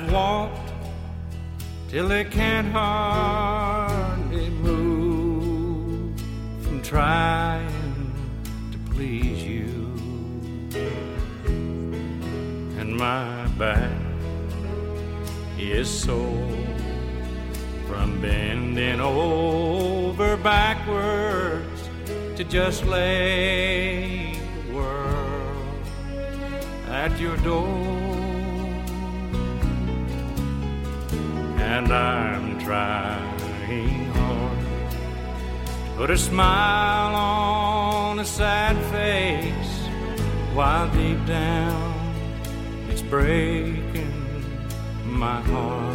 walked till they can't hardly move from trying to please you. And my back is sore from bending over backwards to just lay the world at your door. And I'm trying hard to put a smile on a sad face, while deep down it's breaking my heart.